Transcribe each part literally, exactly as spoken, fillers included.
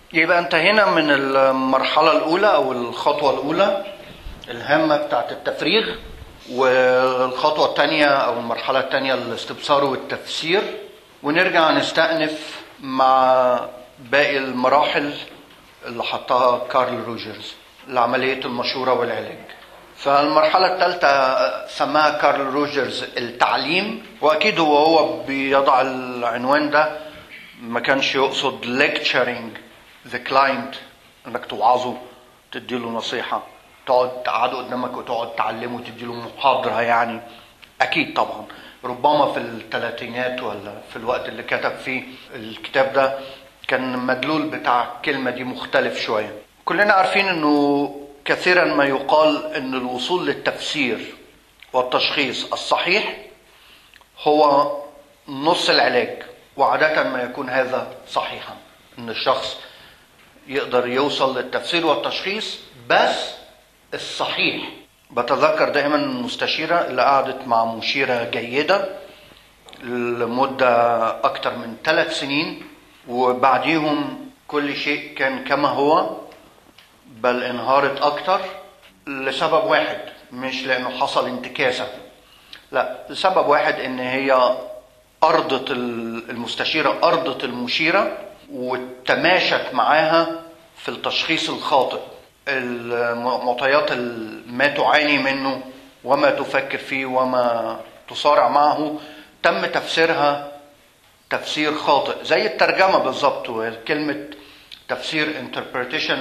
يبقى انتهينا من المرحلة الأولى أو الخطوة الأولى الهامة بتاعت التفريغ، والخطوة الثانية أو المرحلة الثانية الاستبصار والتفسير، ونرجع نستأنف مع باقي المراحل اللي حطها كارل روجرز لعملية المشورة والعلاج. فالمرحلة الثالثة سماها كارل روجرز التعليم، وأكيد هو هو بيضع العنوان ده ما كانش يقصد lecturing the client، انك توعظه تديله نصيحة، تقعد تقعده قدامك وتقعد تعلمه وتديله محاضرة يعني. أكيد طبعا ربما في الثلاثينات ولا في الوقت اللي كتب فيه الكتاب ده كان المدلول بتاع الكلمة دي مختلف شوية. كلنا عارفين انه كثيرا ما يقال ان الوصول للتفسير والتشخيص الصحيح هو نص العلاج، وعادة ما يكون هذا صحيحا، ان الشخص يقدر يوصل للتفسير والتشخيص بس الصحيح. بتذكر دائما المستشيرة اللي قعدت مع مشيرة جيدة لمدة أكتر من ثلاث سنين، وبعديهم كل شيء كان كما هو، بل انهارت أكتر لسبب واحد، مش لأنه حصل انتكاسة، لا، لسبب واحد، إن هي أرضت المستشيرة أرضت المشيرة وتماشت معاها في التشخيص الخاطئ. المعطيات ما تعاني منه وما تفكر فيه وما تصارع معه تم تفسيرها تفسير خاطئ، زي الترجمة بالضبط. وكلمة تفسير interpretation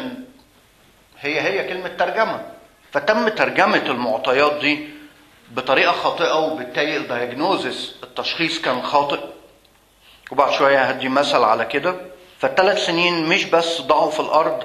هي هي كلمة ترجمة، فتم ترجمة المعطيات دي بطريقة خاطئة، وبالتالي الدياجنوزس التشخيص كان خاطئ. وبعد شوية هدي مثل على كده. فالثلاث سنين مش بس ضعوا في الأرض،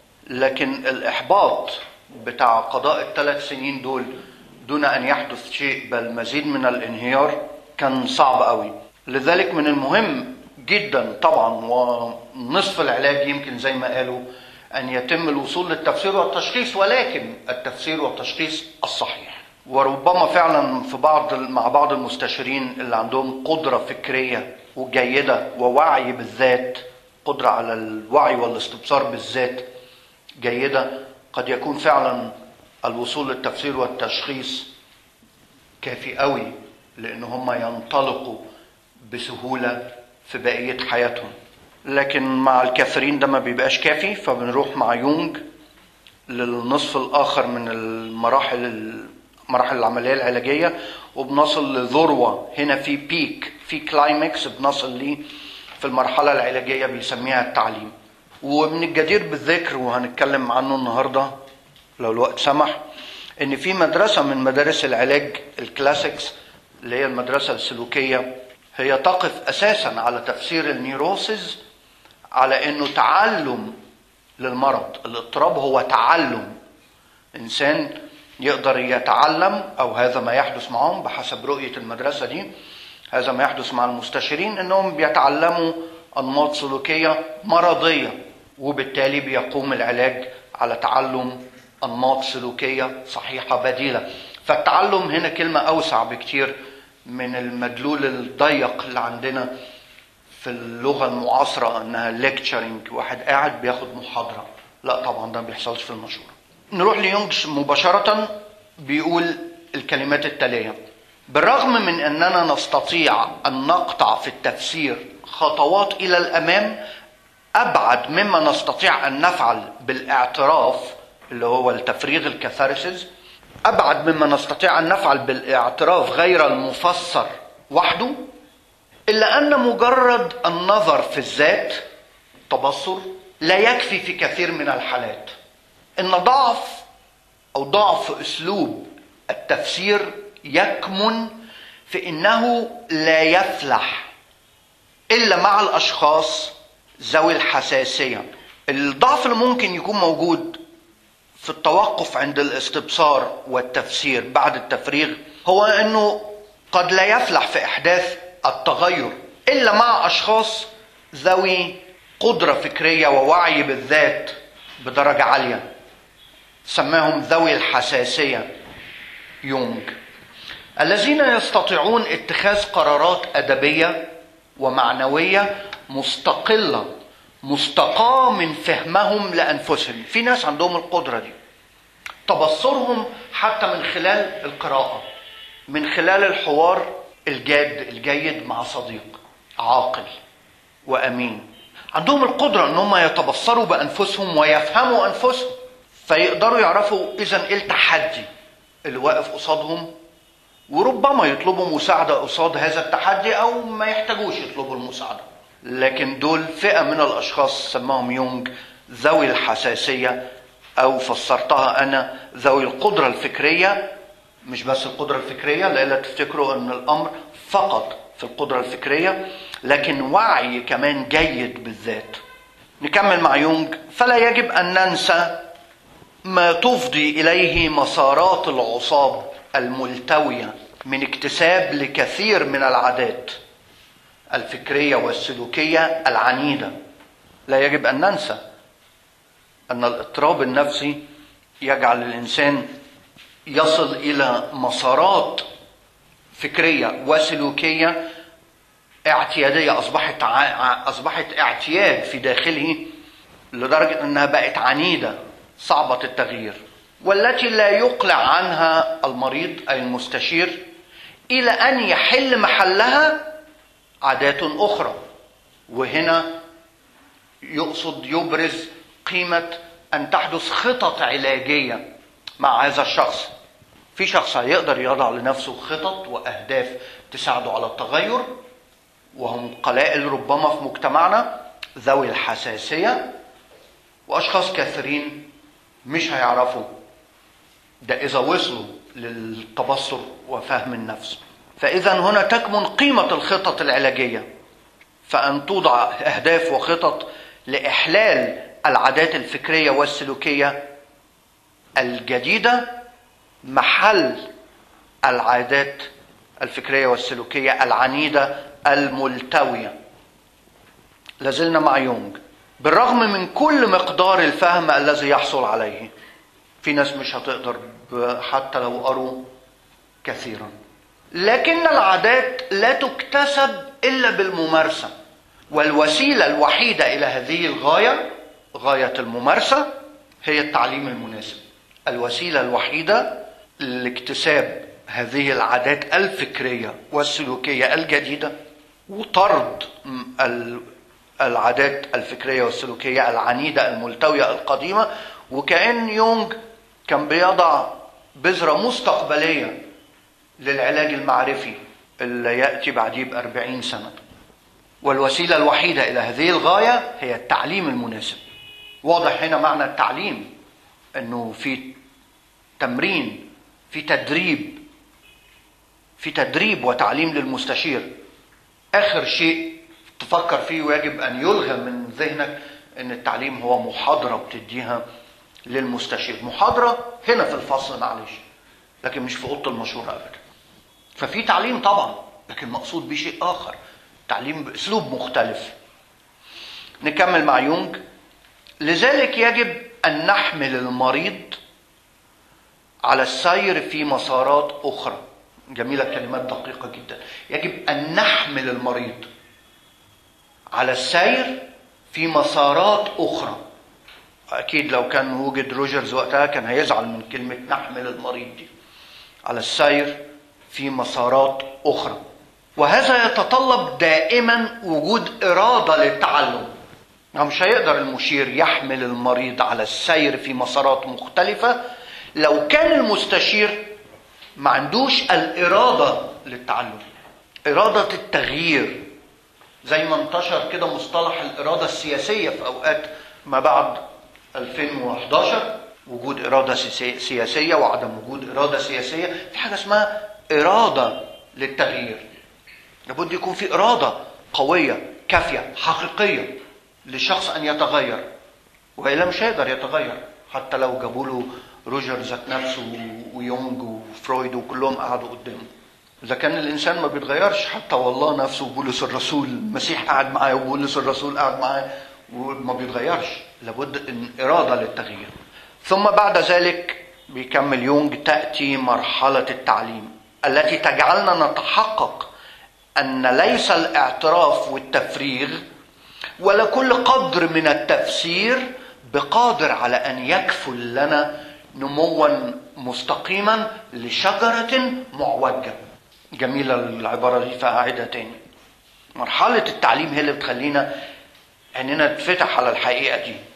لكن الإحباط بتاع قضاء الثلاث سنين دول دون أن يحدث شيء بل مزيد من الانهيار كان صعب قوي. لذلك من المهم جدا طبعا ونصف العلاج يمكن زي ما قالوا أن يتم الوصول للتفسير والتشخيص، ولكن التفسير والتشخيص الصحيح. وربما فعلا في بعض مع بعض المستشارين اللي عندهم قدرة فكرية وجيدة ووعي بالذات، قدرة على الوعي والاستبصار بالذات جيدة، قد يكون فعلا الوصول للتفسير والتشخيص كافي قوي لأن هم ينطلقوا بسهولة في بقية حياتهم. لكن مع الكثيرين ده ما بيبقاش كافي، فبنروح مع يونج للنصف الآخر من المراحل مراحل العملية العلاجية، وبنصل لذروة هنا، في بيك، في كلايمكس بنصل ليه في المرحلة العلاجية بيسميها التعليم. ومن الجدير بالذكر وهنتكلم عنه النهاردة لو الوقت سمح، ان في مدرسة من مدارس العلاج الكلاسيكس اللي هي المدرسة السلوكية، هي تقف اساسا على تفسير النيروسيس على انه تعلم للمرض. الاضطراب هو تعلم، انسان يقدر يتعلم، او هذا ما يحدث معهم بحسب رؤية المدرسة دي، هذا ما يحدث مع المستشارين، انهم بيتعلموا انماط سلوكية مرضية، وبالتالي بيقوم العلاج على تعلم انماط سلوكية صحيحة بديلة. فالتعلم هنا كلمة اوسع بكتير من المدلول الضيق اللي عندنا في اللغة المعاصرة انها lecturing، واحد قاعد بياخد محاضرة. لا طبعا ده ما بيحصلش في المشورة. نروح ليونج مباشرة، بيقول الكلمات التالية: بالرغم من أننا نستطيع أن نقطع في التفسير خطوات إلى الأمام أبعد مما نستطيع أن نفعل بالاعتراف، اللي هو التفريغ الكاثارسيس، أبعد مما نستطيع أن نفعل بالاعتراف غير المفسر وحده، إلا أن مجرد النظر في الذات، التبصر، لا يكفي في كثير من الحالات. إن ضعف أو ضعف أسلوب التفسير يكمن في إنه لا يفلح إلا مع الأشخاص ذوي الحساسية. الضعف اللي ممكن يكون موجود في التوقف عند الاستبصار والتفسير بعد التفريغ هو أنه قد لا يفلح في إحداث التغير إلا مع أشخاص ذوي قدرة فكرية ووعي بالذات بدرجة عالية، سماهم ذوي الحساسية يونج، الذين يستطيعون اتخاذ قرارات أدبية ومعنوية مستقلة مستقاة من فهمهم لأنفسهم. في ناس عندهم القدرة دي، تبصرهم حتى من خلال القراءة، من خلال الحوار الجاد الجيد مع صديق عاقل وأمين. عندهم القدرة أنهم يتبصروا بأنفسهم ويفهموا أنفسهم، فيقدروا يعرفوا إذن إيه التحدي اللي واقف قصادهم، وربما يطلبوا مساعدة قصاد هذا التحدي أو ما يحتاجوش يطلبوا المساعدة. لكن دول فئة من الأشخاص سماهم يونغ ذوي الحساسية، أو فسرتها أنا ذوي القدرة الفكرية. مش بس القدرة الفكرية، لألا تفتكروا أن الأمر فقط في القدرة الفكرية، لكن وعي كمان جيد بالذات. نكمل مع يونغ. فلا يجب أن ننسى ما تفضي إليه مسارات العصاب الملتوية من اكتساب لكثير من العادات الفكرية والسلوكية العنيدة. لا يجب أن ننسى أن الاضطراب النفسي يجعل الإنسان يصل إلى مسارات فكرية وسلوكية اعتيادية، أصبحت أصبحت اعتياد في داخله لدرجة أنها بقت عنيدة صعبة التغيير، والتي لا يقلع عنها المريض أي المستشير إلى أن يحل محلها عادات أخرى. وهنا يقصد يبرز قيمة أن تحدث خطط علاجية مع هذا الشخص. في شخص هيقدر يضع لنفسه خطط وأهداف تساعده على التغير، وهم قلائل ربما في مجتمعنا ذوي الحساسية، وأشخاص كثيرين مش هيعرفوا ده إذا وصلوا للتبصر وفهم النفس. فإذا هنا تكمن قيمة الخطط العلاجية، فأن توضع أهداف وخطط لإحلال العادات الفكرية والسلوكية الجديدة محل العادات الفكرية والسلوكية العنيدة الملتوية. لازلنا مع يونغ. بالرغم من كل مقدار الفهم الذي يحصل عليه، في ناس مش هتقدر حتى لو قروا كثيرا، لكن العادات لا تكتسب إلا بالممارسة، والوسيلة الوحيدة إلى هذه الغاية، غاية الممارسة، هي التعليم المناسب. الوسيلة الوحيدة لاكتساب هذه العادات الفكرية والسلوكية الجديدة وطرد العادات الفكرية والسلوكية العنيدة الملتوية القديمة. وكأن يونغ كان بيضع بذرة مستقبلية للعلاج المعرفي اللي يأتي بعديه بأربعين سنة. والوسيلة الوحيدة إلى هذه الغاية هي التعليم المناسب. واضح هنا معنى التعليم، أنه في تمرين، في تدريب، في تدريب وتعليم للمستشير. آخر شيء تفكر فيه ويجب أن يلغى من ذهنك أن التعليم هو محاضرة بتديها للمستشير. محاضرة هنا في الفصل معلش، لكن مش في أوضة المشورة أبدا. ففي تعليم طبعا، لكن مقصود به شيء آخر، تعليم بأسلوب مختلف. نكمل مع يونغ. لذلك يجب أن نحمل المريض على السير في مسارات أخرى. جميلة، كلمات دقيقة جدا. يجب أن نحمل المريض على السير في مسارات أخرى. أكيد لو كان وجد روجرز وقتها كان هيزعل من كلمة نحمل المريض دي. على السير في مسارات أخرى، وهذا يتطلب دائما وجود إرادة للتعلم. يعني مش هيقدر المشير يحمل المريض على السير في مسارات مختلفة لو كان المستشير ما عندوش الإرادة للتعلم، إرادة التغيير. زي ما انتشر كده مصطلح الإرادة السياسية في أوقات ما بعد ألفين وإحدى عشر، وجود إرادة سياسية وعدم وجود إرادة سياسية. في حاجة اسمها إرادة للتغيير. لابد يكون في إرادة قوية كافية حقيقية للشخص أن يتغير، وإلا مش هيقدر يتغير حتى لو جابوا له روجر ذات نفسه ويونغ وفرويد وكلهم قعدوا قدامه. إذا كان الإنسان ما بيتغيرش، حتى والله نفسه بولس الرسول، المسيح قاعد معاه وبولس الرسول قاعد معاه وما بيتغيرش. لابد إن إرادة للتغيير. ثم بعد ذلك بيكمل يونغ، تأتي مرحلة التعليم التي تجعلنا نتحقق أن ليس الاعتراف والتفريغ ولا كل قدر من التفسير بقادر على أن يكفل لنا نموا مستقيما لشجرة معوجة. جميلة العبارة دي، فأعيدها تاني. مرحلة التعليم هي اللي بتخلينا أننا نتفتح على الحقيقة دي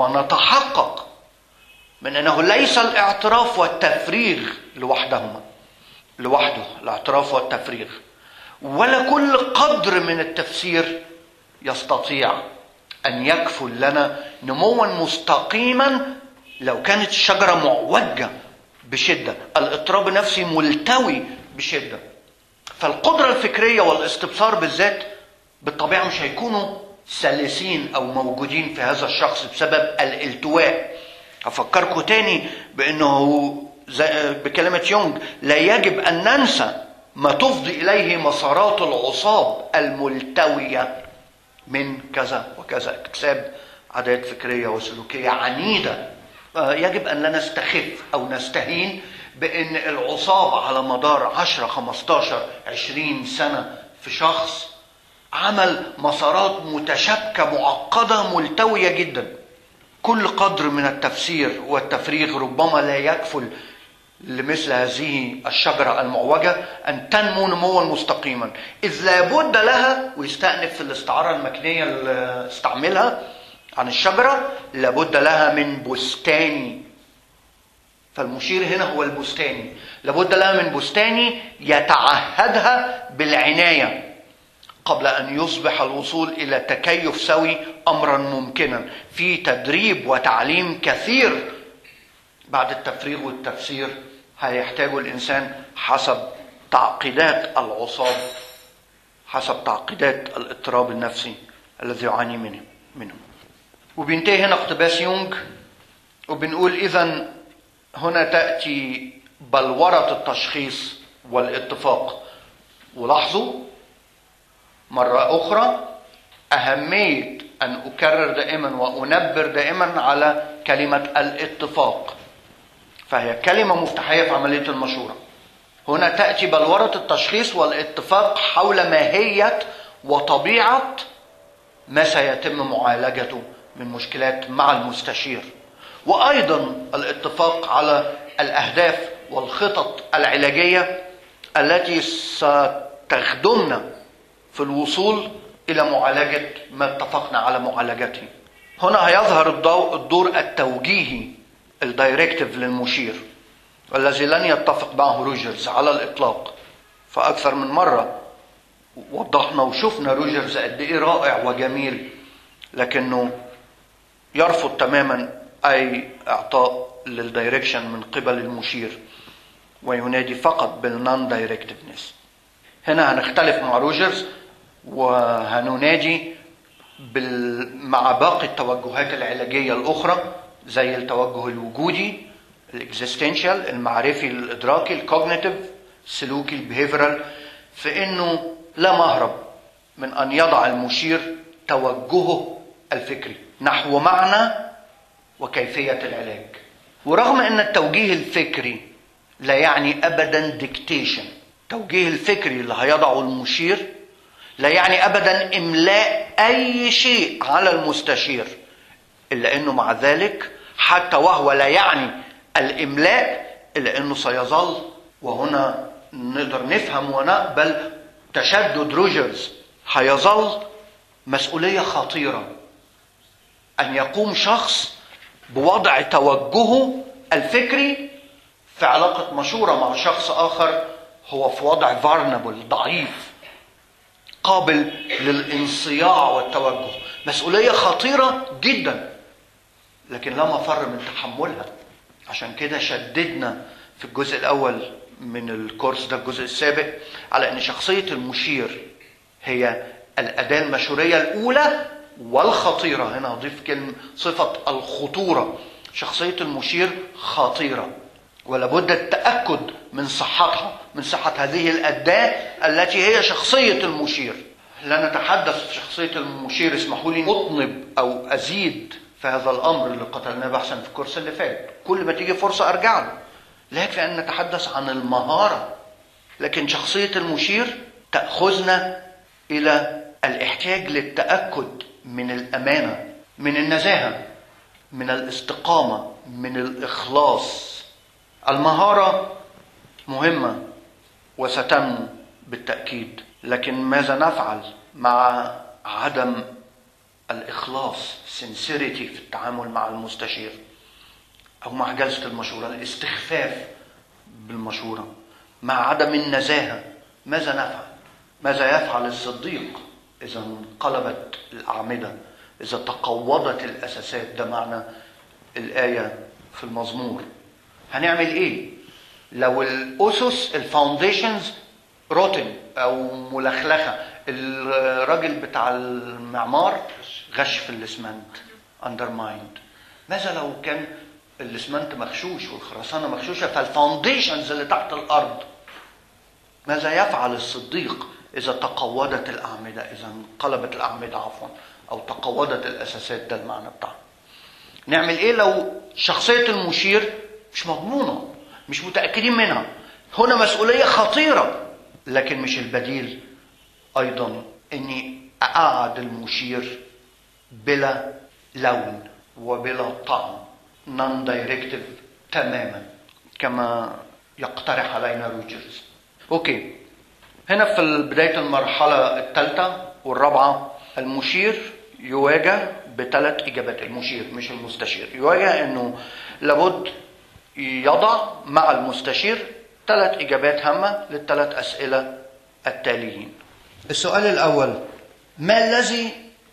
ونتحقق من أنه ليس الاعتراف والتفريغ لوحدهما لوحده الاعتراف والتفريغ، ولا كل قدر من التفسير يستطيع أن يكفل لنا نموا مستقيما لو كانت الشجرة معوجة بشدة، الاضطراب النفسي ملتوي بشدة. فالقدرة الفكرية والاستبصار بالذات بالطبيعة مش هيكونوا سلسين أو موجودين في هذا الشخص بسبب الالتواء. أفكركم تاني بأنه بكلمة يونغ لا يجب أن ننسى ما تفضي إليه مسارات العصاب الملتوية من كذا وكذا، اكتساب عادات فكرية وسلوكية عنيدة. يجب أن لا نستخف أو نستهين بأن العصاب على مدار عشرة خمستاشر عشرين سنة في شخص عمل مسارات متشابكة معقدة ملتوية جدا. كل قدر من التفسير والتفريغ ربما لا يكفل لمثل هذه الشجرة المعوجة أن تنمو نموا مستقيما، إذ لابد لها، ويستأنف في الاستعارة المكنية اللي استعملها عن الشجرة، لابد لها من بستاني. فالمشير هنا هو البستاني، لابد لها من بستاني يتعهدها بالعناية قبل أن يصبح الوصول إلى تكيف سوي أمرا ممكنا. في تدريب وتعليم كثير بعد التفريغ والتفسير هيحتاجه الإنسان حسب تعقيدات العصاب، حسب تعقيدات الاضطراب النفسي الذي يعاني منه منه وبينتهي هنا اقتباس يونغ وبنقول إذن هنا تأتي بلورة التشخيص والاتفاق. ولاحظوا مرة أخرى أهمية أن أكرر دائما وأنبر دائما على كلمة الاتفاق، فهي كلمة مفتاحية في عملية المشورة. هنا تأتي بلورة التشخيص والاتفاق حول ماهية وطبيعة ما سيتم معالجته من مشكلات مع المستشير، وأيضا الاتفاق على الأهداف والخطط العلاجية التي ستخدمنا في الوصول إلى معالجة ما اتفقنا على معالجته. هنا هيظهر الدور التوجيهي الدايركتيف للمشير، والذي لن يتفق معه روجرز على الإطلاق. فأكثر من مرة وضحنا وشفنا روجرز قد إيه رائع وجميل، لكنه يرفض تماما أي إعطاء للدايركشن من قبل المشير، وينادي فقط بالنون دايركتيفنس. هنا هنختلف مع روجرز وهننادي مع باقي التوجهات العلاجية الأخرى زي التوجه الوجودي الاكزيستنشال المعرفي الإدراكي الكوجنيتيف السلوكي البيهيفيرال، في إنه لا مهرب من أن يضع المشير توجهه الفكري نحو معنى وكيفية العلاج. ورغم أن التوجيه الفكري لا يعني أبدا ديكتيشن، التوجيه الفكري اللي هيضعه المشير لا يعني أبدا إملاء أي شيء على المستشير، إلا أنه مع ذلك حتى وهو لا يعني الإملاء إلا أنه سيظل، وهنا نقدر نفهم ونقبل تشدد روجرز، هيظل مسؤولية خطيرة أن يقوم شخص بوضع توجهه الفكري في علاقة مشورة مع شخص آخر هو في وضع فارنبل ضعيف قابل للانصياع والتوجه. مسؤولية خطيرة جدا، لكن لا مفر من تحملها. عشان كده شددنا في الجزء الأول من الكورس ده الجزء السابق على أن شخصية المشير هي الأداة المشورية الأولى والخطيرة. هنا أضيف كلمة صفة الخطورة. شخصية المشير خطيرة ولابد التأكد من صحتها، من صحة هذه الأداة التي هي شخصية المشير. لا نتحدث في شخصية المشير، اسمحوا لي أطنب أو أزيد في هذا الأمر اللي قتلناه بحثا في الكورس اللي فات، كل ما تيجي فرصة أرجع له. لا يكفي أن نتحدث عن المهارة، لكن شخصية المشير تأخذنا إلى الاحتياج للتأكد من الأمانة، من النزاهة، من الاستقامة، من الإخلاص. المهارة مهمة وستنمو بالتأكيد، لكن ماذا نفعل مع عدم الإخلاص sincerity في التعامل مع المستشير أو مع جلسة المشورة، الاستخفاف بالمشورة، مع عدم النزاهة؟ ماذا نفعل؟ ماذا يفعل الصديق إذا انقلبت الأعمدة، إذا تقوضت الأساسات؟ ده معنى الآية في المزمور. هنعمل إيه لو الأسس الفاونديشنز روتن أو ملخلخة؟ الراجل بتاع المعمار غش في الاسمنت undermined. ماذا لو كان الاسمنت مغشوش والخرسانة مغشوشة فالفاونديشنز اللي تحت الأرض؟ ماذا يفعل الصديق إذا تقوضت الأعمدة، إذا انقلبت الأعمدة عفوا أو تقوضت الأساسات؟ ده المعنى بتاعه. نعمل إيه لو شخصية المشير مش مضمونة، مش متأكدين منها؟ هنا مسؤولية خطيرة، لكن مش البديل أيضا أني أقعد المشير بلا لون وبلا طعم، non directive تماما كما يقترح علينا روجرز. أوكي، هنا في بداية المرحلة الثالثة والرابعة المشير يواجه بثلاث إجابات. المشير مش المستشير يواجه أنه لابد يضع مع المستشير ثلاث إجابات هامة للثلاث أسئلة التاليين. السؤال الأول: ما الذي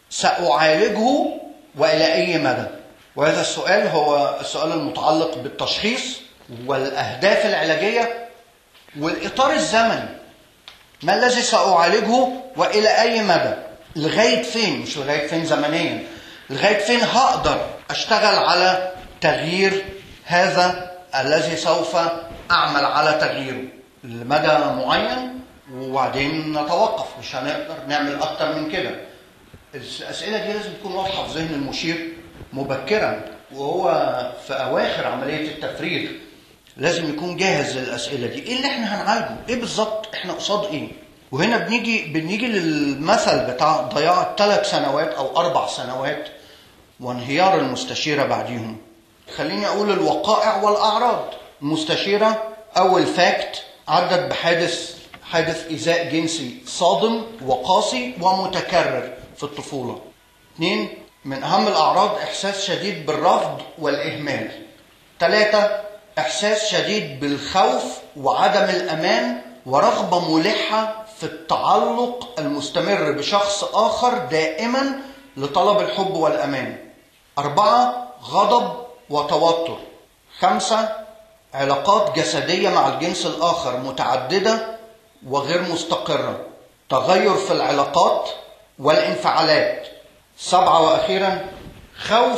سأعالجه وإلى أي مدى؟ وهذا السؤال هو السؤال المتعلق بالتشخيص والأهداف العلاجية والإطار الزمني. ما الذي سأعالجه وإلى أي مدى؟ لغاية فين؟ مش لغاية فين زمنيا، لغاية فين هقدر أشتغل على تغيير هذا الذي سوف أعمل على تغييره لمدى معين، وبعدين نتوقف، مش هنقدر نعمل أكتر من كده. الأسئلة دي لازم تكون واضحة في ذهن المشير مبكرا وهو في أواخر عملية التفريغ. لازم يكون جاهز للأسئلة دي. إيه اللي إحنا هنعالجه؟ إيه بالظبط؟ إحنا قصاد إيه؟ وهنا بنيجي بنيجي للمثل بتاع ضياع ثلاث سنوات أو أربع سنوات وانهيار المستشيرة بعديهم. خليني أقول الوقائع والأعراض. المستشيرة أول فاكت عدت بحادث حادث إيذاء جنسي صادم وقاسي ومتكرر في الطفولة. اثنين، من أهم الأعراض إحساس شديد بالرفض والإهمال. ثلاثة، إحساس شديد بالخوف وعدم الأمان ورغبة ملحة في التعلق المستمر بشخص آخر دائما لطلب الحب والأمان. أربعة، غضب وتوتر. خمسة، علاقات جسدية مع الجنس الآخر متعددة وغير مستقرة. تغير في العلاقات والانفعالات. سبعة وأخيرا، خوف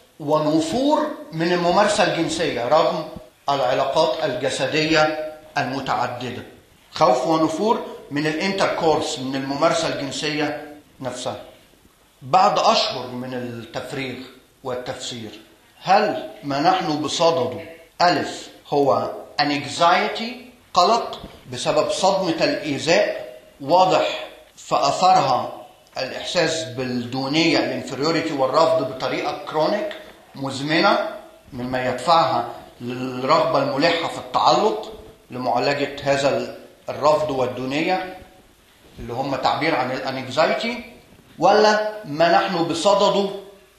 ونفور من الممارسة الجنسية رغم العلاقات الجسدية المتعددة. خوف ونفور من الانتركورس، من الممارسة الجنسية نفسها. بعد أشهر من التفريغ والتفسير، هل ما نحن بصدده ألف هو anxiety قلق بسبب صدمة الإيذاء واضح في أثرها الإحساس بالدونية الانفريوريتي والرفض بطريقة كرونيك مزمنة مما يدفعها للرغبة الملحة في التعلق لمعالجة هذا الرفض والدونية اللي هم تعبير عن الانكزايتي؟ ولا ما نحن بصدده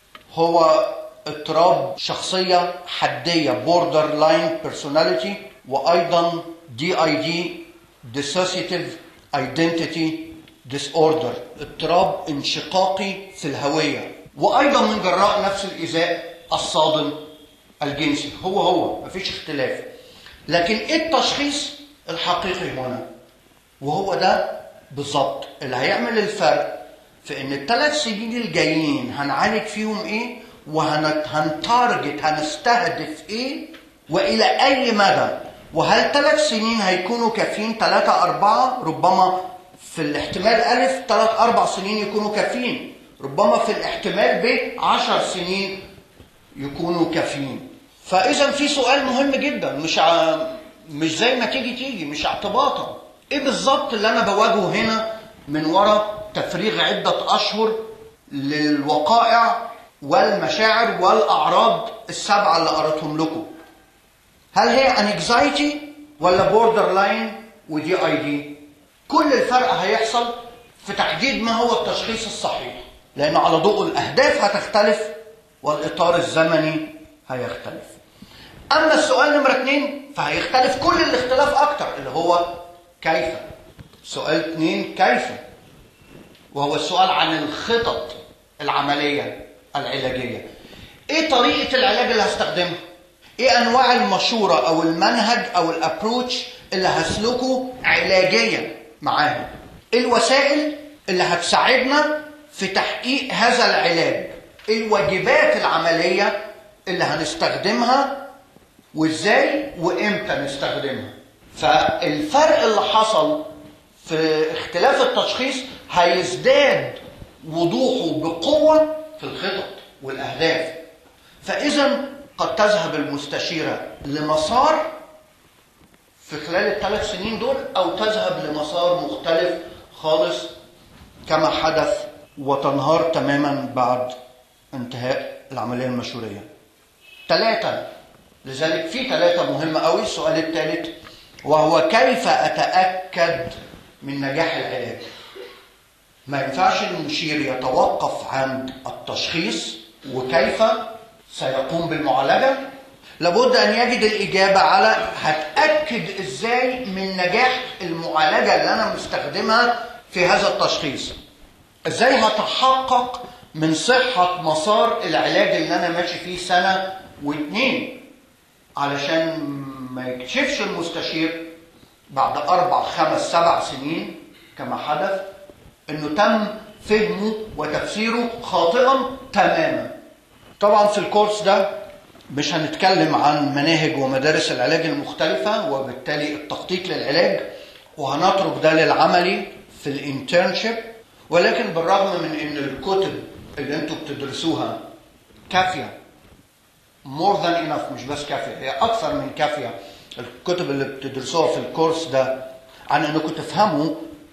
هو اضطراب شخصية حدية borderline personality وأيضا دي آي دي dissociative identity disorder اضطراب انشقاقي في الهوية، وأيضا من جراء نفس الإيذاء الصادم الجنسي. هو هو مفيش اختلاف، لكن إيه التشخيص الحقيقي هنا؟ وهو ده بالظبط اللي هيعمل الفرق في إن الثلاث سنين الجايين هنعالج فيهم إيه وهنتارجت هنستهدف إيه وإلى أي مدى. وهل ثلاث سنين هيكونوا كافيين؟ ثلاثة أربعة ربما في الاحتمال ألف ثلاث أربع سنين يكونوا كافيين، ربما في الاحتمال ب عشر سنين يكونوا كافيين. فإذا في سؤال مهم جدا، مش ع... مش زي ما تيجي تيجي، مش اعتباطا. إيه بالظبط اللي أنا بواجهه هنا من وراء تفريغ عدة أشهر للوقائع والمشاعر والأعراض السبعة اللي قرأتهم لكم. هل هي anxiety ولا borderline ودي اي دي؟ كل الفرق هيحصل في تحديد ما هو التشخيص الصحيح، لأنه على ضوء الأهداف هتختلف والإطار الزمني هيختلف. أما السؤال نمرة اتنين فهيختلف كل الاختلاف أكتر، اللي هو كيف. سؤال اتنين كيف، وهو السؤال عن الخطط العملية العلاجية. ايه طريقة العلاج اللي هستخدمها؟ ايه انواع المشورة او المنهج او الابروتش اللي هسلكه علاجيا معاهم؟ ايه الوسائل اللي هتساعدنا في تحقيق هذا العلاج؟ ايه الواجبات العملية اللي هنستخدمها وازاي وامتى نستخدمها؟ فالفرق اللي حصل في اختلاف التشخيص هيزداد وضوحه بقوة في الخطط والأهداف. فإذا قد تذهب المستشيرة لمسار في خلال الثلاث سنين دول، أو تذهب لمسار مختلف خالص كما حدث وتنهار تماما بعد انتهاء العملية المشورية. ثلاثة، لذلك في ثلاثة مهمة قوي. السؤال الثالث وهو كيف أتأكد من نجاح العلاج؟ ما ينفعش المشير يتوقف عند التشخيص وكيف سيقوم بالمعالجة، لابد أن يجد الإجابة على هتأكد إزاي من نجاح المعالجة اللي أنا مستخدمها في هذا التشخيص. إزاي هتحقق من صحة مسار العلاج اللي أنا ماشي فيه سنة واثنين، علشان ما يكشفش المستشير بعد أربع خمس سبع سنين كما حدث إنه تم فهمه وتفسيره خاطئا تماما. طبعا في الكورس ده مش هنتكلم عن مناهج ومدارس العلاج المختلفة وبالتالي التخطيط للعلاج، وهنترك ده للعملي في الانترنشيب. ولكن بالرغم من ان الكتب اللي انتوا بتدرسوها كافية more than enough، مش بس كافية، هي أكثر من كافية، الكتب اللي بتدرسوها في الكورس ده عن انكم تفهموا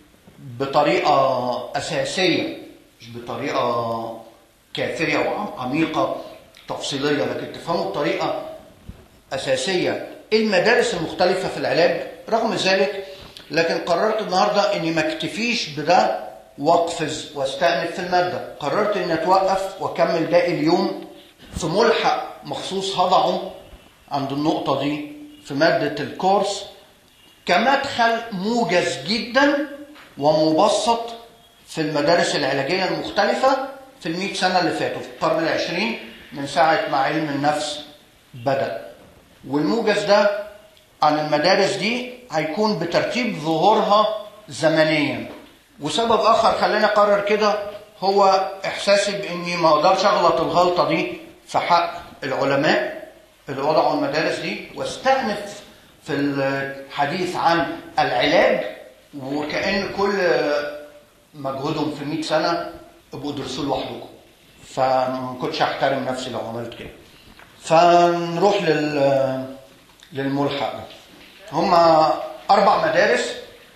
بطريقة أساسية مش بطريقة كافية وعميقة تفصيلية، لكن تفهموا بطريقة أساسية المدارس المختلفة في العلاج. رغم ذلك لكن قررت النهاردة أني ما اكتفيش بده واقفز واستأنف في المادة. قررت أني أتوقف وأكمل باقي اليوم في ملحق مخصوص هضعه عند النقطة دي في مادة الكورس كمدخل موجز جدا ومبسط في المدارس العلاجية المختلفة في المئة سنة اللي فاتوا في القرن العشرين من ساعة ما علم النفس بدأ. والموجز ده عن المدارس دي هيكون بترتيب ظهورها زمنيا. وسبب آخر خلاني أقرر كده هو إحساسي بإني ما أقدرش أغلط الغلطة دي في حق العلماء اللي وضعوا المدارس دي، واستأنف في الحديث عن العلاج وكأن كل مجهودهم في مئة سنة ابقوا درسوا لوحدكم، فما كنتش هحترم نفسي لو عملت كده. فنروح لل للملحق ده. هم أربع مدارس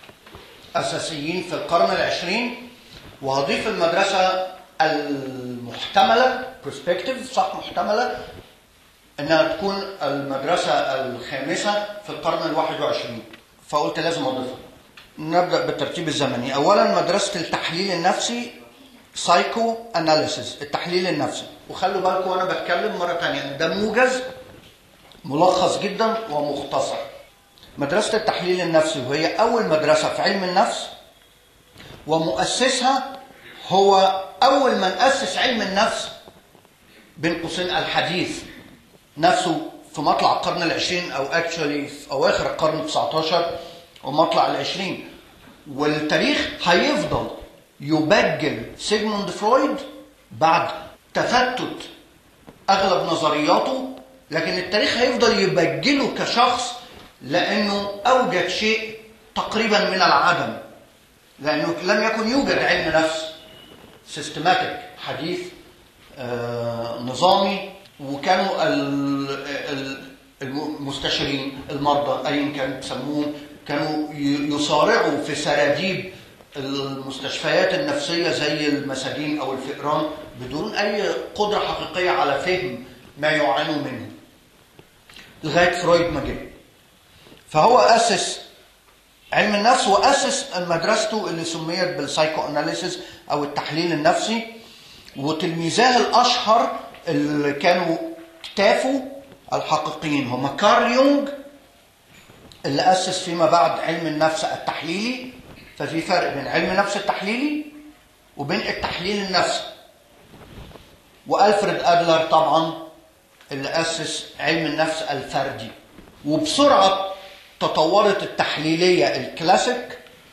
أساسيين في القرن العشرين، وهضيف المدرسة المحتملة برسبكتيف صح محتملة إنها تكون المدرسة الخامسة في القرن الواحد وعشرين، فقلت لازم أضيفها. نبدأ بالترتيب الزمني. أولا مدرسة التحليل النفسي سايكو أناليسيس، التحليل النفسي. وخلوا بالكم وأنا بتكلم مرة تانية ده موجز ملخص جدا ومختصر. مدرسة التحليل النفسي وهي أول مدرسة في علم النفس، ومؤسسها هو أول من أسس علم النفس بين قوسين الحديث نفسه في مطلع القرن العشرين أو actually في أواخر القرن التسعتاشر ومطلع العشرين. والتاريخ هيفضل يبجل سيغموند فرويد بعد تفتت أغلب نظرياته، لكن التاريخ هيفضل يبجله كشخص لأنه أوجد شيء تقريبا من العدم، لأنه لم يكن يوجد علم نفس سيستماتيك حديث آه نظامي، وكانوا المستشارين المرضى أيا كان تسموهم كانوا يصارعوا في سراديب المستشفيات النفسية زي المساجين أو الفئران بدون أي قدرة حقيقية على فهم ما يعانوا منه لغاية فرويد ما جه. فهو أسس علم النفس وأسس مدرسته اللي سميت بالسايكو أناليسيس أو التحليل النفسي، وتلميذاه الأشهر اللي كانوا كتافه الحقيقيين هم كارل يونغ اللي أسس فيما بعد علم النفس التحليلي. ففي فرق بين علم النفس التحليلي وبين التحليل النفسي. وألفريد أدلر طبعا اللي أسس علم النفس الفردي. وبسرعة تطورت التحليلية الكلاسيك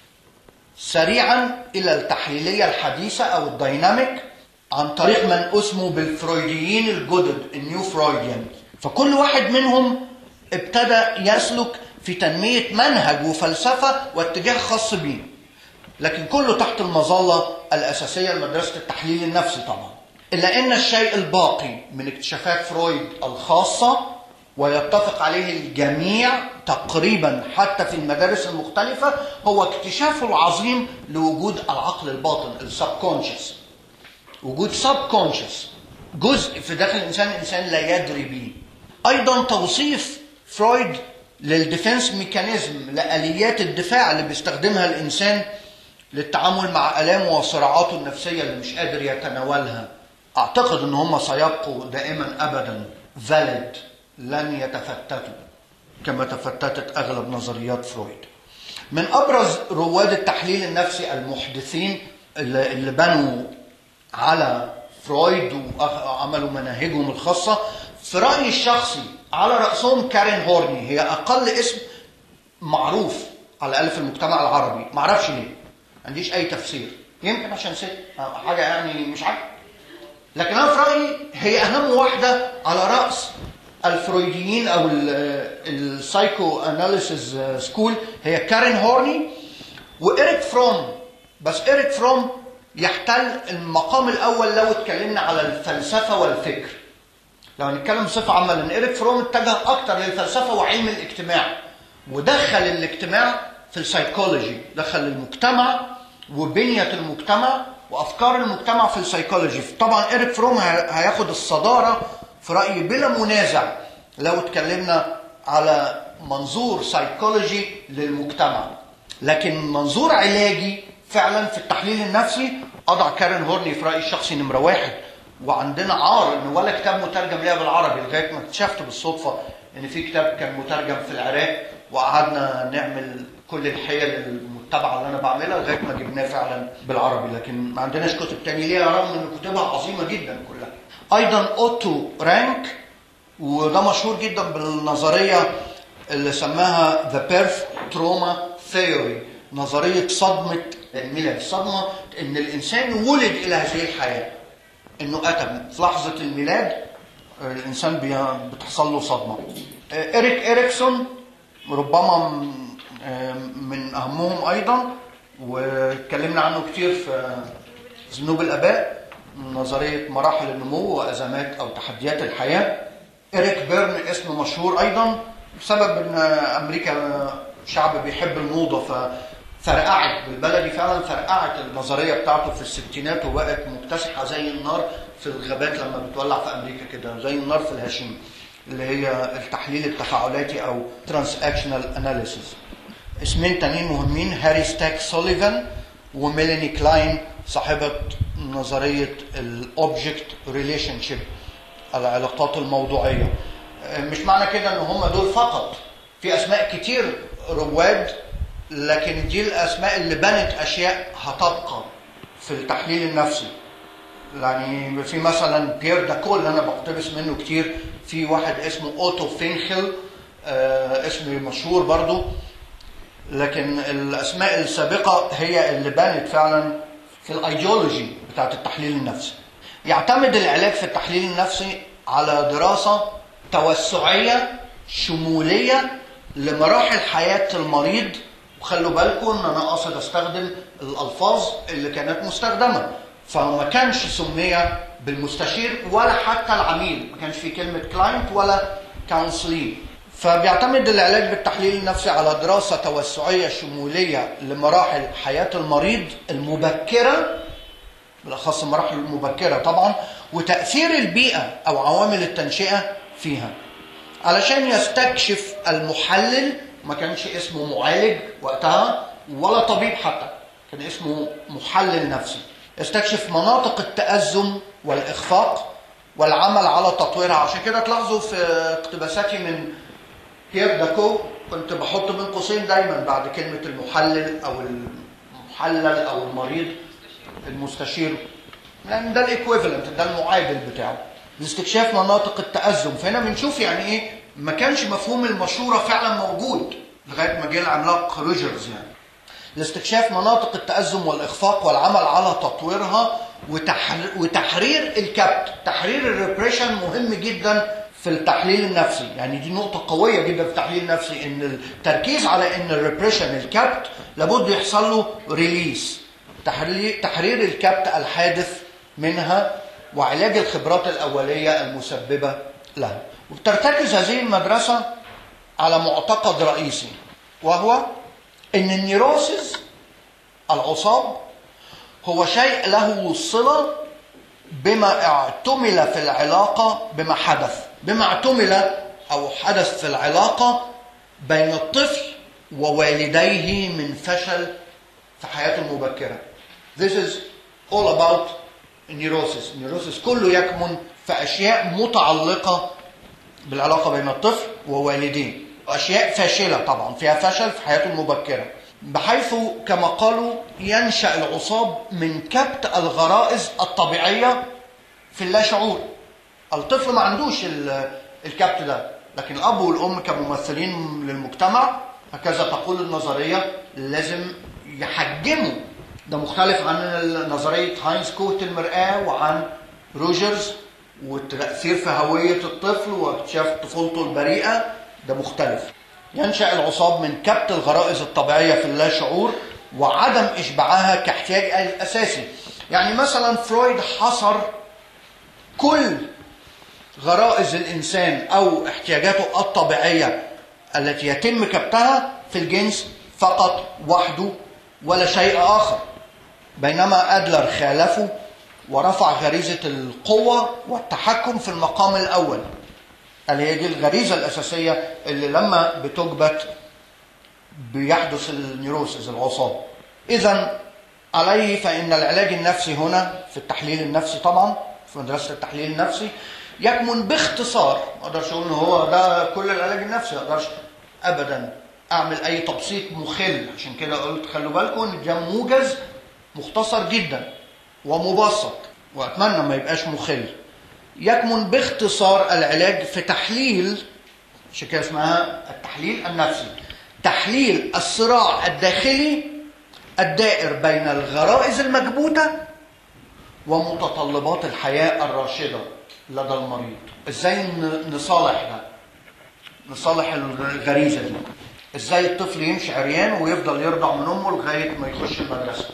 سريعا إلى التحليلية الحديثة أو الديناميك عن طريق من اسمه بالفرويديين الجدد النيو فرويديان. فكل واحد منهم ابتدى يسلك في تنمية منهج وفلسفة واتجاه خاص بيه، لكن كله تحت المظلة الأساسية لمدرسة التحليل النفسي طبعا. إلا أن الشيء الباقي من اكتشافات فرويد الخاصة ويتفق عليه الجميع تقريبا حتى في المدارس المختلفة هو اكتشافه العظيم لوجود العقل الباطن السبكونشس. وجود سبكونشس جزء في داخل الإنسان الإنسان لا يدري به. أيضا توصيف فرويد للديفنس ميكانيزم لآليات الدفاع اللي بيستخدمها الإنسان للتعامل مع آلامه وصراعاته النفسية اللي مش قادر يتناولها. أعتقد أن هم سيبقوا دائما أبدا valid، لن يتفتتوا كما تفتتت أغلب نظريات فرويد. من أبرز رواد التحليل النفسي المحدثين اللي, اللي بنوا على فرويد وعملوا مناهجهم الخاصة في رأيي الشخصي على رأسهم كارين هورني. هي أقل اسم معروف على الأقل في المجتمع العربي، معرفش ليه، ما عنديش أي تفسير، يمكن عشان ست حاجة يعني مش عارف، لكن أنا في رأيي هي أهم واحدة على رأس الفرويديين أو السايكو أناليسيس سكول هي كارين هورني وإيريك فروم. بس إيريك فروم يحتل المقام الأول لو اتكلمنا على الفلسفة والفكر. لو نتكلم بصفة عامة لأن إيريك فروم اتجه أكتر للفلسفة وعلم الاجتماع ودخل الاجتماع في السايكولوجي، دخل المجتمع وبنية المجتمع وأفكار المجتمع في السايكولوجي. طبعا إيريك فروم هياخد الصدارة في رأيي بلا منازع لو اتكلمنا على منظور سايكولوجي للمجتمع. لكن منظور علاجي فعلا في التحليل النفسي أضع كارين هورني في رأيي الشخصي نمرة واحد. وعندنا عار ان ولا كتاب مترجم ليها بالعربي لغايه ما اكتشفت بالصدفه ان في كتاب كان مترجم في العراق، وقعدنا نعمل كل الحيل المتبعه اللي انا بعملها لغايه ما جبناه فعلا بالعربي. لكن ما عندناش كتب تاني ليها رغم ان كتبها عظيمه جدا كلها. ايضا اوتو رانك، وده مشهور جدا بالنظريه اللي سماها ذا بيرث تروما ثيوري، نظريه صدمه الميلاد. الصدمه ان الانسان ولد الى هذه الحياه، انه اتى في لحظه الميلاد الانسان بتحصل له صدمه. إريك إريكسون ربما من اهمهم ايضا، واتكلمنا عنه كتير في ذنوب الاباء، نظريه مراحل النمو وازمات او تحديات الحياه. إريك بيرن اسم مشهور ايضا بسبب ان امريكا شعب بيحب الموضه، ف فرقعت بالبلدي فعلا، فرقعت النظريه بتاعته في الستينات وبقت مكتسحه زي النار في الغابات لما بتولع في امريكا كده، زي النار في الهشيم، اللي هي التحليل التفاعلاتي او ترانزاكشنال اناليسيس. اسمين تانيين مهمين، هاري ستاك سوليفان وميلاني كلاين صاحبه نظريه الاوبجكت ريليشن شيب، العلاقات الموضوعيه. مش معنى كده ان هم دول فقط، في اسماء كتير رواد، لكن دي الاسماء اللي بنت اشياء هتبقى في التحليل النفسي. يعني في مثلا بيير داكول اللي انا بقتبس منه كتير، في واحد اسمه اوتو فينخل، آه اسم مشهور برضو، لكن الاسماء السابقه هي اللي بنت فعلا في الايديولوجي بتاعت التحليل النفسي. يعتمد العلاج في التحليل النفسي على دراسه توسعيه شموليه لمراحل حياه المريض. وخلوا بالكم ان انا قاصد استخدم الالفاظ اللي كانت مستخدمه، فما كانش سمي بالمستشير ولا حتى العميل، ما كانش في كلمه كلاينت ولا كونسلي. فبيعتمد العلاج بالتحليل النفسي على دراسة توسعية شمولية لمراحل حياة المريض المبكرة، بالأخص المراحل المبكرة طبعا، وتأثير البيئة أو عوامل التنشئة فيها، علشان يستكشف المحلل. ما كانش اسمه معالج وقتها ولا طبيب حتى، كان اسمه محلل نفسي. يستكشف مناطق التأزم والإخفاق والعمل على تطويرها. عشان كده تلاحظوا في اقتباساتي من بيير داكو كنت بحط بين قوسين دايما بعد كلمة المحلل أو المحلل أو المريض المستشير، لأن ده الإيكويفالنت، ده المعادل بتاعه. لاستكشاف مناطق التأزم. فهنا بنشوف يعني إيه ما كانش مفهوم المشورة فعلا موجود لغاية ما جه العملاق روجرز يعني. لاستكشاف مناطق التأزم والإخفاق والعمل على تطويرها وتحرير الكبت. تحرير الريبريشن مهم جدا في التحليل النفسي، يعني دي نقطة قوية جدا في التحليل النفسي، ان التركيز على ان الريبريشن الكبت لابد يحصل له ريليس، تحرير, تحرير الكبت الحادث منها وعلاج الخبرات الأولية المسببة لها. وبترتكز هذه المدرسة على معتقد رئيسي، وهو ان النيروسيس العصاب هو شيء له صلة بما اعتمل في العلاقة بما حدث بما اعتمل أو حدث في العلاقة بين الطفل ووالديه من فشل في حياته المبكرة. This is all about neurosis. neurosis كله يكمن في أشياء متعلقة بالعلاقة بين الطفل ووالديه، أشياء فاشلة طبعا، فيها فشل في حياته المبكرة، بحيث كما قالوا ينشأ العصاب من كبت الغرائز الطبيعية في اللاشعور. الطفل ما عندوش الكبت ده، لكن الأب والأم كممثلين للمجتمع، هكذا تقول النظرية، لازم يحجموا. ده مختلف عن نظرية هاينز كوهت المرآة وعن روجرز والتأثير في هوية الطفل واكتشاف طفولته البريئة، ده مختلف. ينشأ العصاب من كبت الغرائز الطبيعية في اللاشعور وعدم إشباعها كاحتياج أساسي. يعني مثلا فرويد حصر كل غرائز الإنسان أو احتياجاته الطبيعية التي يتم كبتها في الجنس فقط وحده ولا شيء آخر، بينما أدلر خالفه ورفع غريزة القوة والتحكم في المقام الأول، اللي هي دي الغريزة الأساسية اللي لما بتكبت بيحدث النيروسيس العصاب. إذن عليه فإن العلاج النفسي هنا في التحليل النفسي طبعا في مدرسة التحليل النفسي يكمن باختصار، ما أقدرش أقول إن هو ده كل العلاج النفسي، ما أقدرش أبدا أعمل أي تبسيط مخل، عشان كده قلت خلوا بالكم إن ده موجز مختصر جدا ومبسط، وأتمنى ما يبقاش مخل. يكمن باختصار العلاج في تحليل، عشان كده اسمها التحليل النفسي، تحليل الصراع الداخلي الدائر بين الغرائز المكبوتة ومتطلبات الحياة الراشدة لدى المريض. ازاي نصالح ده، نصالح الغريزة دي، ازاي الطفل يمشي عريان ويفضل يرضع من امه لغاية ما يخش المدرسة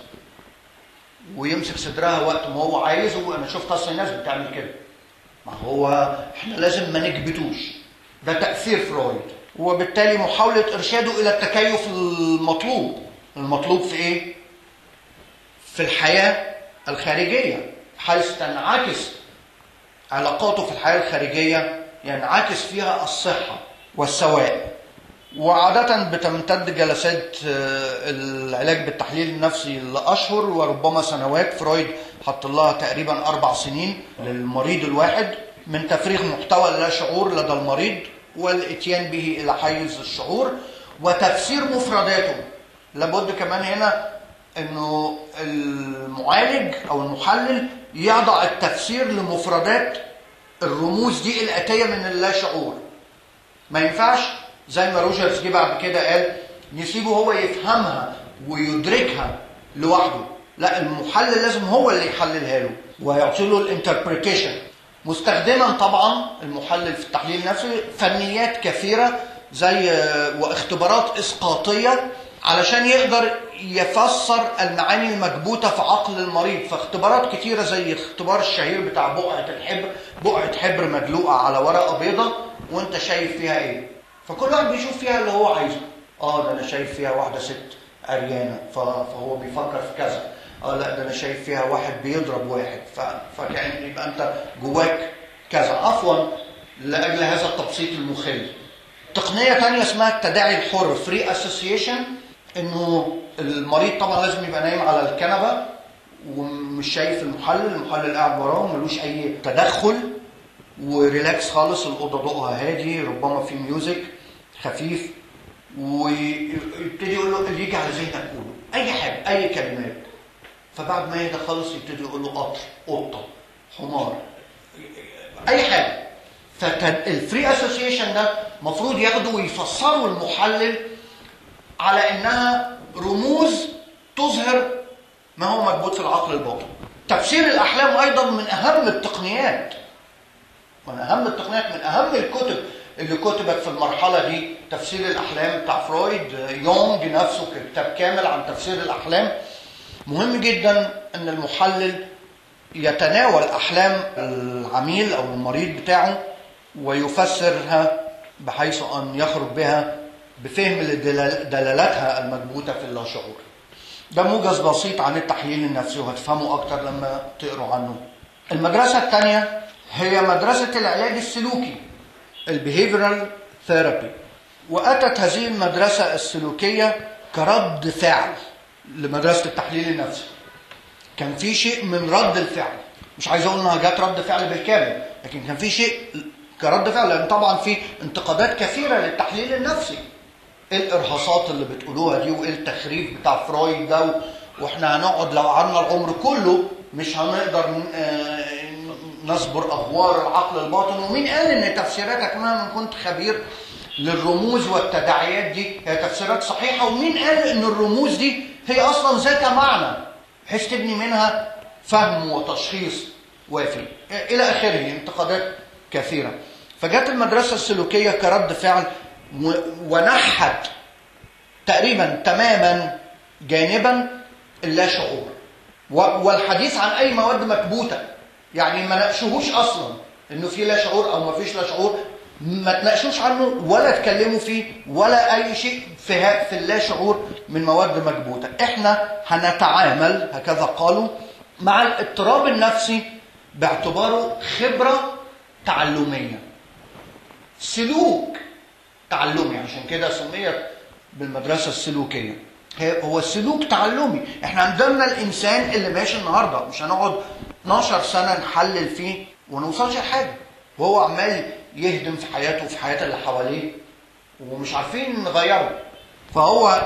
ويمسك صدرها وقت ما هو عايز. وانا شفت اصلا ناس بتعمل كده، ما هو احنا لازم ما نكبتوش، ده تأثير فرويد، وبالتالي محاولة ارشاده الى التكيف المطلوب. المطلوب في ايه؟ في الحياة الخارجية، حيث تنعكس علاقاته في الحياة الخارجية ينعكس فيها الصحة والسواء. وعادة بتمتد جلسات العلاج بالتحليل النفسي لأشهر وربما سنوات. فرويد حط لها تقريبا أربع سنين للمريض الواحد من تفريغ محتوى اللا شعور لدى المريض والاتيان به إلى حيز الشعور وتفسير مفرداته. لابد كمان هنا انه المعالج او المحلل يضع التفسير لمفردات الرموز دي الاتيه من اللا شعور. ما ينفعش زي ما روجرز جه بعد كده قال نسيبه هو يفهمها ويدركها لوحده، لا، المحلل لازم هو اللي يحللها له ويعطي له الانتربريتيشن، مستخدما طبعا المحلل في التحليل النفسي فنيات كثيره زي واختبارات اسقاطيه علشان يقدر يفسر المعاني المكبوتة في عقل المريض. فاختبارات كتيرة زي اختبار الشهير بتاع بقعة الحبر، بقعة حبر مدلوقة على ورقة بيضة وانت شايف فيها ايه؟ فكل واحد بيشوف فيها اللي هو عايزه. اه ده انا شايف فيها واحده ست عريانه فهو بيفكر في كذا. اه لا ده انا شايف فيها واحد بيضرب واحد فكأن يبقى انت جواك كذا، عفوا لاجل هذا التبسيط المخل. تقنيه ثانيه اسمها التداعي الحر، فري اسوسيشن، انه المريض طبعا لازم يبقى نايم على الكنبه ومش شايف المحلل، المحلل قاعد وراه ملوش اي تدخل وريلاكس خالص، الاوضه ضوءها هادي، ربما في ميوزك خفيف، ويبتدي يقول له اللي يجي على ذهنك قوله اي حاجه اي كلمات. فبعد ما يهدى خالص يبتدي يقول له قطر، قطه، حمار، اي حاجه. فالفري اسوسيشن ده المفروض ياخدوا ويفسروا المحلل على انها رموز تظهر ما هو مكبوت في العقل الباطن. تفسير الاحلام ايضا من اهم التقنيات، من اهم التقنيات، من اهم الكتب اللي كتبت في المرحله دي. تفسير الاحلام بتاع فرويد، يونغ نفسه كتاب كامل عن تفسير الاحلام. مهم جدا ان المحلل يتناول احلام العميل او المريض بتاعه ويفسرها بحيث ان يخرج بها بفهم دلالاتها المكبوته في اللاشعور. ده موجز بسيط عن التحليل النفسي وهتفهموا اكتر لما تقروا عنه. المدرسه الثانيه هي مدرسه العلاج السلوكي، البيهيفيرال ثيرابي. واتت هذه المدرسه السلوكيه كرد فعل لمدرسه التحليل النفسي. كان في شيء من رد الفعل، مش عايز اقول انها جت رد فعل بالكامل، لكن كان في شيء كرد فعل، لان طبعا في انتقادات كثيره للتحليل النفسي. ايه الارهاصات اللي بتقولوها دي، وايه التخريف بتاع فرويد ده، واحنا هنقعد لو قعدنا العمر كله مش هنقدر نصبر اغوار العقل الباطن. ومين قال ان تفسيراتك مهما كنت خبير للرموز والتداعيات دي هي تفسيرات صحيحه؟ ومين قال ان الرموز دي هي اصلا ذات معنى بحيث تبني منها فهم وتشخيص وافي الى اخره؟ انتقادات كثيره. فجت المدرسه السلوكيه كرد فعل ونحت تقريبا تماما جانبا اللا شعور والحديث عن اي مواد مكبوته. يعني ما ناقشوهوش اصلا انه في لا شعور او ما فيش لا شعور، ما تناقشوش عنه ولا تكلموا فيه ولا اي شيء في في اللا شعور من مواد مكبوته. احنا هنتعامل هكذا قالوا مع الاضطراب النفسي باعتباره خبره تعلميه، سلوك تعلمي، عشان كده سميت بالمدرسه السلوكيه. هو سلوك تعلمي. احنا عندنا الانسان اللي ماشي النهارده مش هنقعد اتناشر سنه نحلل فيه ونوصلش لحاجه، وهو عمال يهدم في حياته وفي حياه اللي حواليه ومش عارفين نغيره. فهو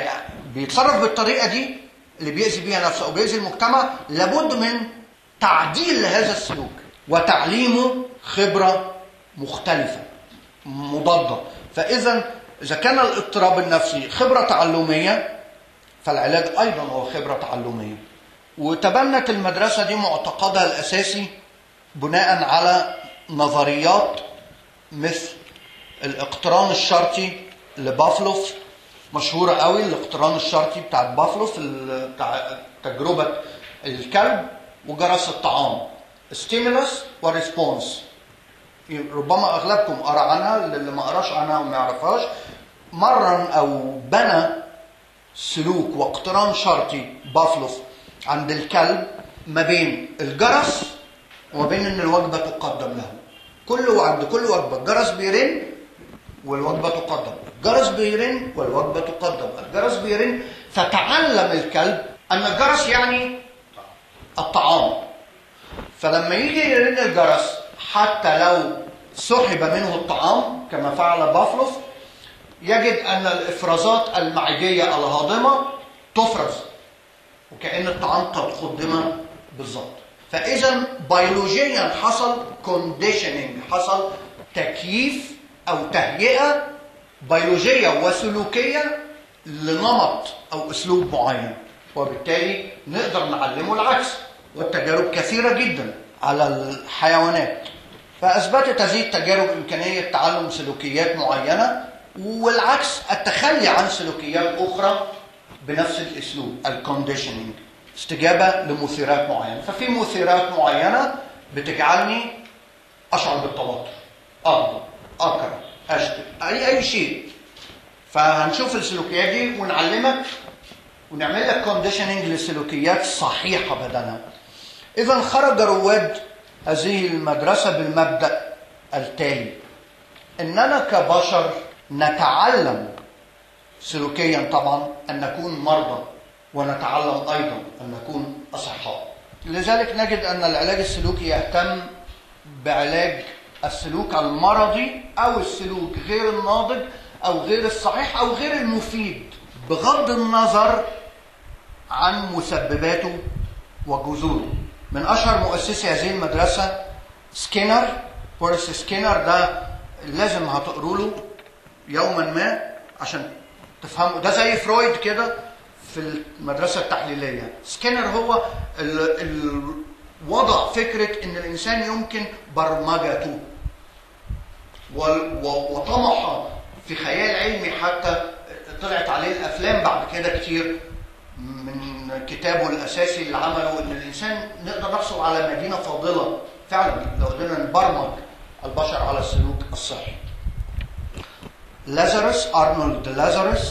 بيتصرف بالطريقه دي اللي بيأذي بيها نفسه او بيأذي المجتمع. لابد من تعديل لهذا السلوك وتعليمه خبره مختلفه مضاده. فاذا اذا كان الاضطراب النفسي خبره تعلميه فالعلاج ايضا هو خبره تعلميه. وتبنت المدرسه دي معتقدها الاساسي بناء على نظريات مثل الاقتران الشرطي لبافلوف، مشهوره قوي الاقتران الشرطي بتاع بافلوف، بتاع تجربه الكلب وجرس الطعام، ستيمولس وريسبونس. ربما اغلبكم قرا عنها، اللي ما قراش عنها وما يعرفهاش. مرن او بنى سلوك واقتران شرطي بافلوف عند الكلب ما بين الجرس وما بين ان الوجبه تقدم له. كل عند كل وجبه الجرس بيرن والوجبه تقدم، الجرس بيرن والوجبه تقدم، الجرس بيرن. فتعلم الكلب ان الجرس يعني الطعام. فلما يجي يرن الجرس حتى لو سحب منه الطعام كما فعل بافلوف، يجد أن الإفرازات المعدية الهاضمة تفرز وكأن الطعام قد قدم بالضبط. فإذا بيولوجيا حصل كونديشنينج، حصل تكييف أو تهيئة بيولوجية وسلوكية لنمط أو أسلوب معين، وبالتالي نقدر نعلمه العكس. والتجارب كثيرة جدا على الحيوانات فأثبتت هذه التجارب إمكانية تعلم سلوكيات معينة، والعكس التخلي عن سلوكيات أخرى بنفس الأسلوب، الكونديشنينج، استجابة لمثيرات معينة. ففي مثيرات معينة بتجعلني أشعر بالتوتر، أغضب، أكره، أشتم، اي اي شيء. فهنشوف السلوكيات دي ونعلمك ونعمل لك كونديشننج للسلوكيات الصحيحه بدنها. اذا خرج رواد هذه المدرسه بالمبدا التالي: اننا كبشر نتعلم سلوكيا طبعا ان نكون مرضى، ونتعلم ايضا ان نكون اصحاء. لذلك نجد ان العلاج السلوكي يهتم بعلاج السلوك المرضي او السلوك غير الناضج او غير الصحيح او غير المفيد، بغض النظر عن مسبباته وجذوره. من اشهر مؤسسي هذه المدرسه سكينر، بوريس سكينر. ده لازم هتقروا له يوما ما عشان تفهموا. ده زي فرويد كده في المدرسه التحليليه. سكينر هو ال ال وضع فكره ان الانسان يمكن برمجته، وطمح في خيال علمي حتى طلعت عليه الافلام بعد كده كتير. من كتابه الاساسي اللي عمله ان الانسان نقدر نحصل على مدينه فاضله فعلا لو قدرنا نبرمج البشر على السلوك الصحي. لازاروس، ارنولد لازاروس،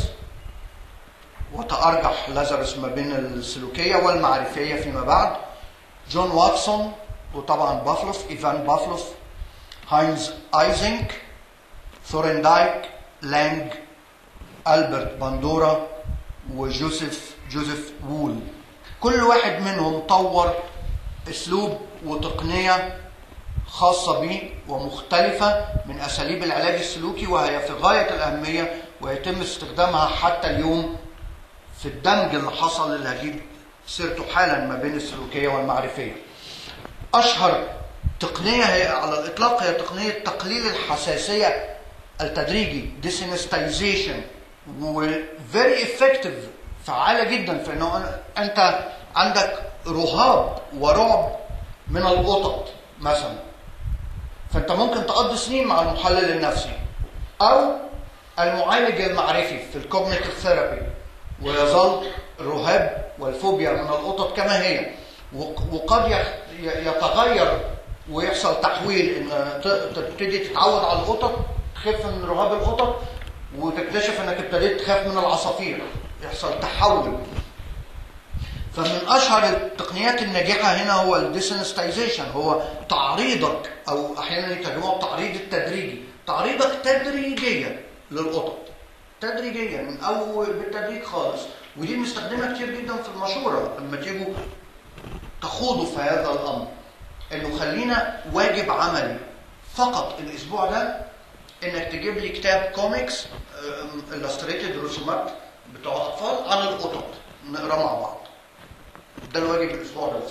وتأرجح لازاروس ما بين السلوكيه والمعرفيه فيما بعد. جون واتسون، وطبعا بافلوف، ايفان بافلوف، هاينز ايزنك، ثورندايك، لانج، ألبرت باندورا، وجوزيف جوزيف وول. كل واحد منهم طور اسلوب وتقنيه خاصه به ومختلفه من اساليب العلاج السلوكي، وهي في غايه الاهميه ويتم استخدامها حتى اليوم في الدمج اللي حصل اللي هجيب سيرته حالا ما بين السلوكيه والمعرفيه. اشهر تقنيه هي على الاطلاق هي تقنيه تقليل الحساسيه التدريجي، desensitization، و very effective، فعالة جدا في انه انت عندك رهاب ورعب من القطط مثلا، فانت ممكن تقضي سنين مع المحلل النفسي او المعالج المعرفي في الكوجنيتيف ثيرابي، ويظل الرهاب والفوبيا من القطط كما هي، وقد يتغير ويحصل تحويل ان تبتدي تتعود على القطط، تخف من رهاب القطط، وتكتشف انك ابتديت تخاف من العصافير، يحصل تحول. فمن اشهر التقنيات الناجحه هنا هو الديسنستايزيشن، هو تعريضك، او احيانا يترجموها التعريض التدريجي، تعريضك تدريجيا للقطط، تدريجيا من اول بالتدريج خالص. ودي بنستخدمها كتير جدا في المشوره لما تيجوا تخوضوا في هذا الامر، انه خلينا واجب عملي فقط الاسبوع ده انك تجيب لي كتاب كوميكس الستريتد، رسومات بتوع اطفال عن القطط نقرا مع بعض. ده الواجب الاسبوع ده بس،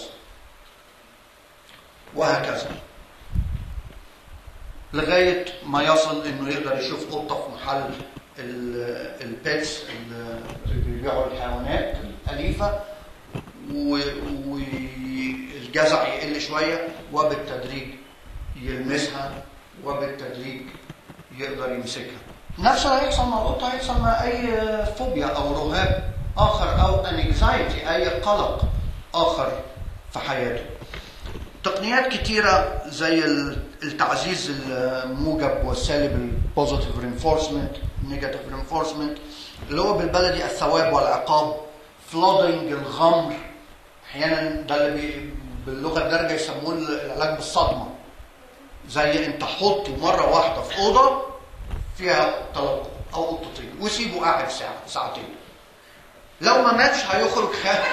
وهكذا لغايه ما يصل انه يقدر يشوف قطه في محل البيتس اللي بيبيعوا الحيوانات الاليفه، والجزع يقل شويه، وبالتدريج يلمسها، وبالتدريج يقدر يمسكها. نفس اللي هيحصل مع القطه هيحصل مع اي فوبيا او رهاب اخر او انكزايتي، اي قلق اخر في حياته. تقنيات كتيره زي التعزيز الموجب والسالب، البوزيتيف رينفورسمنت، النيجاتيف رينفورسمنت، اللي هو بالبلدي الثواب والعقاب، فلودنج، الغمر، احيانا ده اللي باللغه الدارجه يسموه العلاج بالصدمه، زي انت حطه مره واحده في اوضه فيها ثلاث او قطتين وسيبه قاعد ساعه ساعتين، لو ما ماتش هيخرج خافف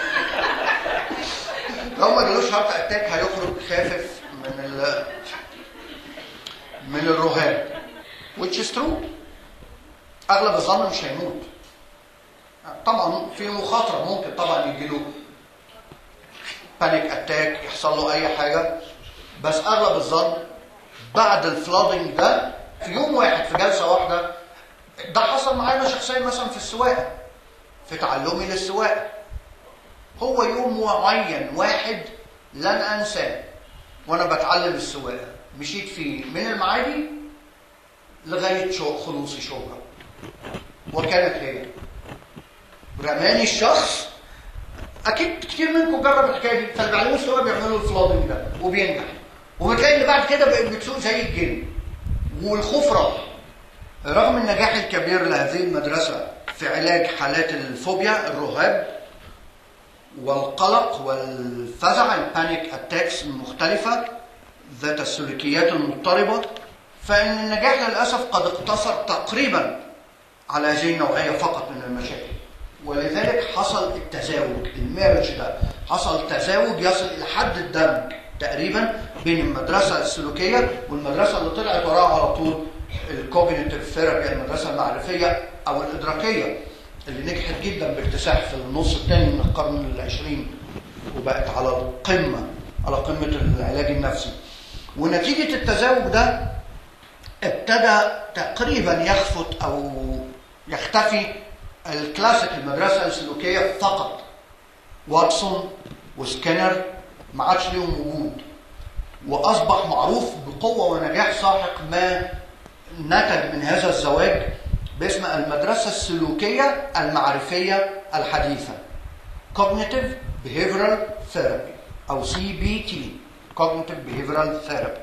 لو ما جالوش هارت اتاك هيخرج خافف من ال من الرهاب، which is true. اغلب الظن مش هيموت طبعا، في مخاطره، ممكن طبعا يجي له بانيك اتاك، يحصل له اي حاجه، بس اغلب الظن بعد الفلودنج ده في يوم واحد في جلسه واحده. ده حصل معانا شخصيا مثلا في السواقه، في تعلمي للسواقه، هو يوم معين واحد لن انساه وانا بتعلم السواقه، مشيت فيه من المعادي لغايه شو خلوصي شبرا، وكانت هي رماني الشخص. اكيد كتير منكم جرب الحكايه دي، فاللي بيعلموا السواقه بيعملوا الفلودنج ده وبينجح، وبتلاقي اللي بعد كده بقت بتسوق زي الجن والخوف راح. رغم النجاح الكبير لهذه المدرسة في علاج حالات الفوبيا، الرهاب والقلق والفزع، البانيك اتاكس المختلفة ذات السلوكيات المضطربة، فإن النجاح للأسف قد اقتصر تقريبا على هذه النوعية فقط من المشاكل. ولذلك حصل التزاوج، الميرج ده حصل تزاوج يصل إلى حد الدمج تقريبا بين المدرسة السلوكية والمدرسة اللي طلعت وراها على طول الكوجنيتيف ثيرابي، المدرسة المعرفية أو الإدراكية اللي نجحت جدا باكتساح في النص الثاني من القرن العشرين وبقت على القمة على قمة العلاج النفسي. ونتيجة التزاوج ده ابتدى تقريبا يخفت أو يختفي الكلاسيك، المدرسة السلوكية فقط. واتسون وسكينر ما عادش ليهم وجود، وأصبح معروف بقوة ونجاح ساحق ما نتج من هذا الزواج باسم المدرسة السلوكية المعرفية الحديثة Cognitive Behavioral Therapy أو سي بي تي Cognitive Behavioral Therapy.